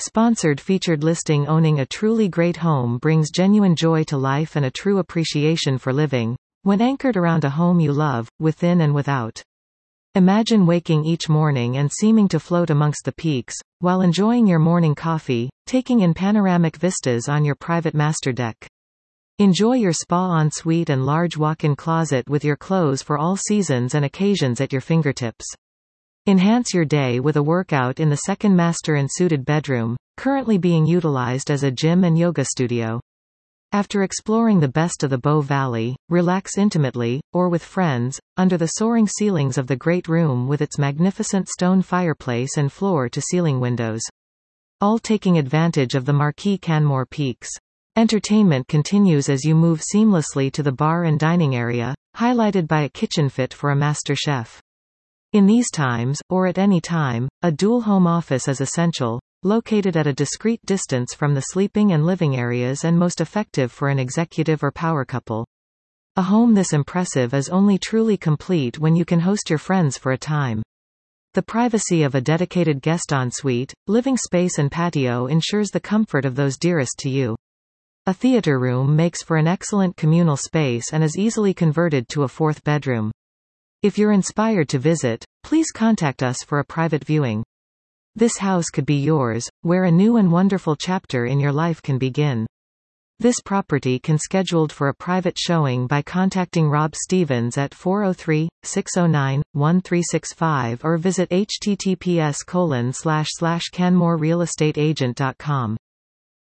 Sponsored featured listing. Owning a truly great home brings genuine joy to life and a true appreciation for living, when anchored around a home you love, within and without. Imagine waking each morning and seeming to float amongst the peaks, while enjoying your morning coffee, taking in panoramic vistas on your private master deck. Enjoy your spa ensuite and large walk-in closet with your clothes for all seasons and occasions at your fingertips. Enhance your day with a workout in the second master and suited bedroom, currently being utilized as a gym and yoga studio. After exploring the best of the Bow Valley, relax intimately, or with friends, under the soaring ceilings of the great room with its magnificent stone fireplace and floor-to-ceiling windows. All taking advantage of the marquee Canmore Peaks. Entertainment continues as you move seamlessly to the bar and dining area, highlighted by a kitchen fit for a master chef. In these times, or at any time, a dual home office is essential, located at a discreet distance from the sleeping and living areas and most effective for an executive or power couple. A home this impressive is only truly complete when you can host your friends for a time. The privacy of a dedicated guest ensuite, living space and patio ensures the comfort of those dearest to you. A theater room makes for an excellent communal space and is easily converted to a fourth bedroom. If you're inspired to visit, please contact us for a private viewing. This house could be yours, where a new and wonderful chapter in your life can begin. This property can scheduled for a private showing by contacting Rob Stevens at 403-609-1365 or visit https://canmorerealestateagent.com.